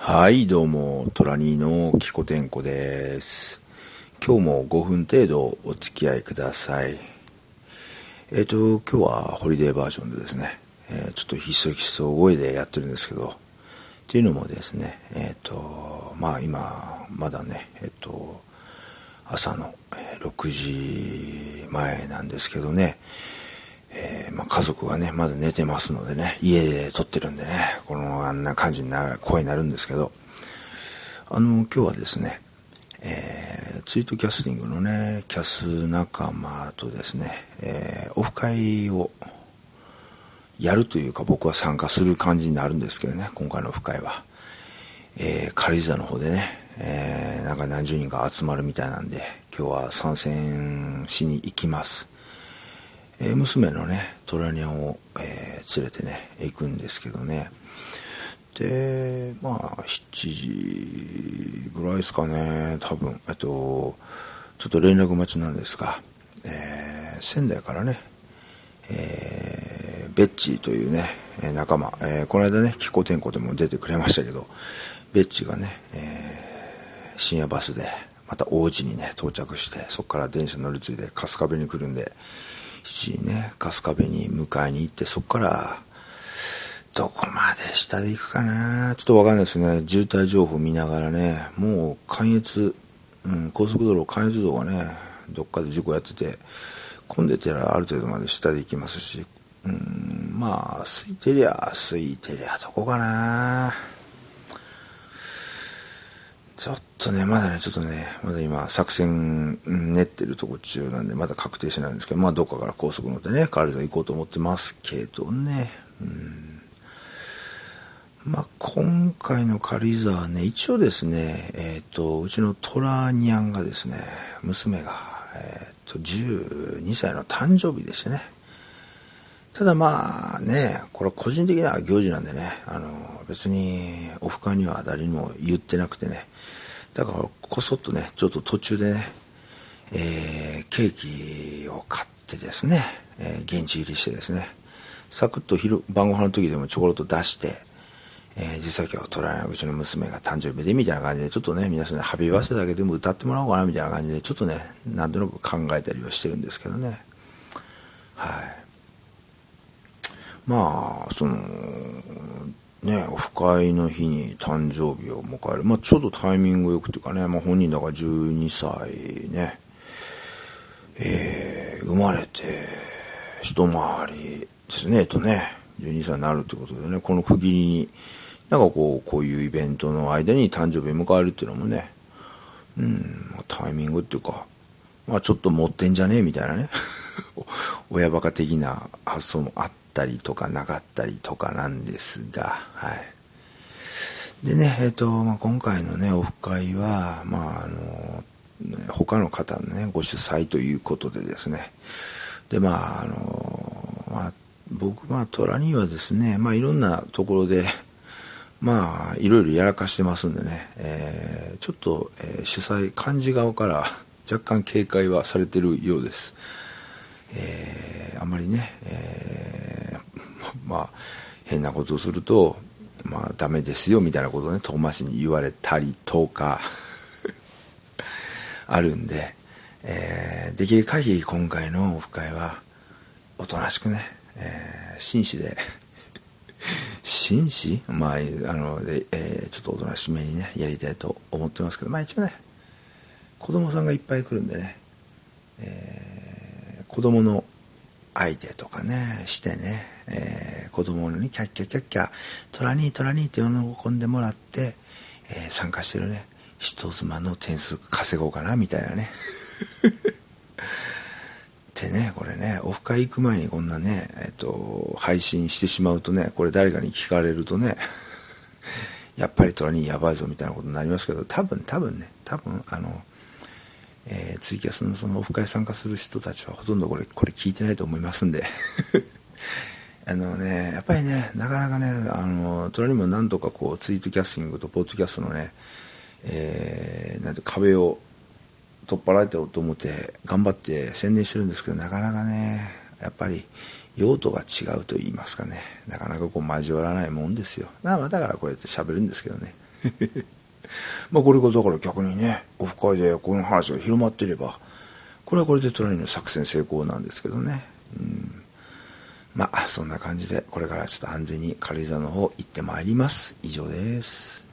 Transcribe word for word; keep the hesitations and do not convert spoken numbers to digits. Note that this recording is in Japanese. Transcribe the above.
はい、どうも、トラニーのキコテンコです。今日もごふん程度お付き合いください。えっと、今日はホリデーバージョンでですね、えー、ちょっとひそひそ声でやってるんですけど、っていうのもですね、えっと、まあ今、まだね、えっと、朝のろくじまえなんですけどね、えーまあ、家族がねまだ寝てますのでね、家で撮ってるんでね、このあんな感じになる声になるんですけど、あの今日はですね、えー、ツイートキャスティングのねキャス仲間とですね、えー、オフ会をやるというか、僕は参加する感じになるんですけどね、今回のオフ会は、えー、軽井沢の方でね、えー、なんか何十人か集まるみたいなんで、今日は参戦しに行きます。えー、娘のねトラニャンを、えー、連れてね行くんですけどね、でまあしちじぐらいですかね、多分えっとちょっと連絡待ちなんですが、えー、仙台からね、えー、ベッチーというね仲間、えー、この間ねキコテンコでも出てくれましたけど、ベッチーがね、えー、深夜バスでまた王子にね到着して、そこから電車乗り継いで春日部に来るんで、しちじね春日部に迎えに行って、そこからどこまで下で行くかな、ちょっと分かんないですね。渋滞情報見ながらね、もう関越、うん、高速道路関越道がねどっかで事故やってて混んでてらある程度まで下で行きますし、うん、まあ空いてりゃ空いてりゃどこかな、ちょっとねまだねちょっとねまだ今作戦練ってるとこ中なんで、まだ確定しないんですけど、まあどっかから高速乗ってね軽井沢行こうと思ってますけどね、うん、まあ今回の軽井沢ね、一応ですね、えっとうちのトラニャンがですね、娘がえっとじゅうにさいの誕生日でしてね、ただまあね、これは個人的な行事なんでね、あの別にオフ会には誰にも言ってなくてね、だからこそっとねちょっと途中でね、えー、ケーキを買ってですね、えー、現地入りしてですね、サクッと昼晩ご飯の時でもちょころっと出して、えー、実は今日トライのうちの娘が誕生日でみたいな感じで、ちょっとね皆さんねハッピーバースデーだけでも歌ってもらおうかなみたいな感じで、ちょっとねなんとなく考えたりはしてるんですけどね、はい。まあそのね、オフ会の日に誕生日を迎える、まあ、ちょうどタイミングよくというかね、まあ、本人だからじゅうにさいね、えー、生まれて一回りですね、えっとねじゅうにさいになるということでね、この区切りになんかこうこういうイベントの間に誕生日を迎えるっていうのもね、うん、まあ、タイミングっていうか、まあ、ちょっと持ってんじゃねえみたいなね親バカ的な発想もあったりとかなかったりとかなんですが、はい。でね、えっと、まあ、今回のねオフ会は、まああの他の方のねご主催ということでですね、でまああの、まあ、僕まあトラニーはですね、まあいろんなところでまあいろいろやらかしてますんでね、えー、ちょっと、えー、主催幹事側から若干警戒はされてるようです。えー、あんまりね、えー、まあ変なことをするとまあダメですよみたいなことをね遠回しに言われたりとかあるんで、えー、できる限り今回のオフ会はおとなしくね、えー、紳士で紳士まああので、えー、ちょっとおとなしめにねやりたいと思ってますけど、まあ一応ね子供さんがいっぱい来るんでね、えー、子供の相手とかねしてね、えー、子供にキャッキャキャッキャトラニートラニーって喜んでもらって、えー、参加してるね人妻の点数稼ごうかなみたいなねってね、これねオフ会行く前にこんなね、えー、と配信してしまうとね、これ誰かに聞かれるとねやっぱりトラニーやばいぞみたいなことになりますけど、多分多分ね多分あのえー、ツイキャスのそのオフ会参加する人たちはほとんどこれこれ聞いてないと思いますんであのねやっぱりねなかなかねあのトラにも何とかこうツイートキャスティングとポッドキャストのね、えー、なんて壁を取っ払えたと思って頑張って宣伝してるんですけど、なかなかねやっぱり用途が違うと言いますかね、なかなかこう交わらないもんですよ。まあだからこうやって喋るんですけどねまあこれがだから逆にね、オフ会でこの話が広まっていれば、これはこれでトラニーの作戦成功なんですけどね。うん、まあそんな感じでこれからちょっと安全に軽井沢の方行ってまいります。以上です。